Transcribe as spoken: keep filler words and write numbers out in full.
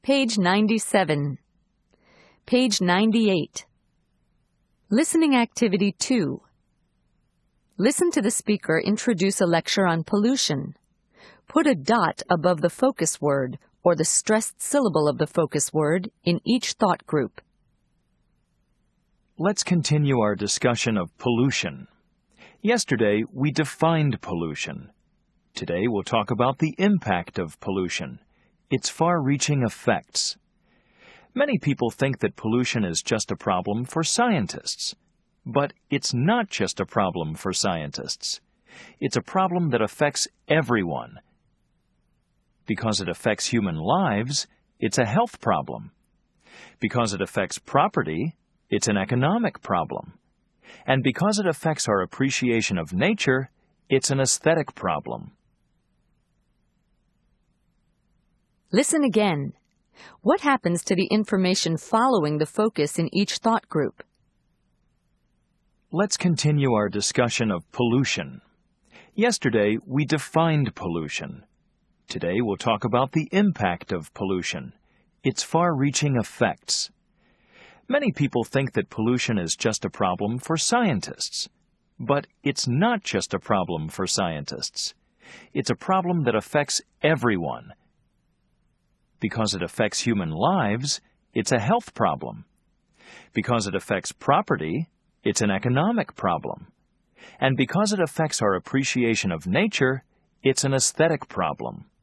Page ninety-seven. Page ninety-eight. Listening Activity two. Listen to the speaker introduce a lecture on pollution. Put a dot above the focus word or the stressed syllable of the focus word in each thought group. Let's continue our discussion of pollution. Yesterday, we defined pollution. Today, we'll talk about the impact of pollution, its far-reaching effects. Many people think that pollution is just a problem for scientists. But it's not just a problem for scientists. It's a problem that affects everyone. Because it affects human lives, it's a health problem. Because it affects property, it's an economic problem. And because it affects our appreciation of nature, it's an aesthetic problem. Listen again. What happens to the information following the focus in each thought group? Let's continue our discussion of pollution. Yesterday, we defined pollution. Today, we'll talk about the impact of pollution, its far-reaching effects. Many people think that pollution is just a problem for scientists. But it's not just a problem for scientists. It's a problem that affects everyone. Because it affects human lives, it's a health problem. Because it affects property, it's an economic problem. And because it affects our appreciation of nature, it's an aesthetic problem.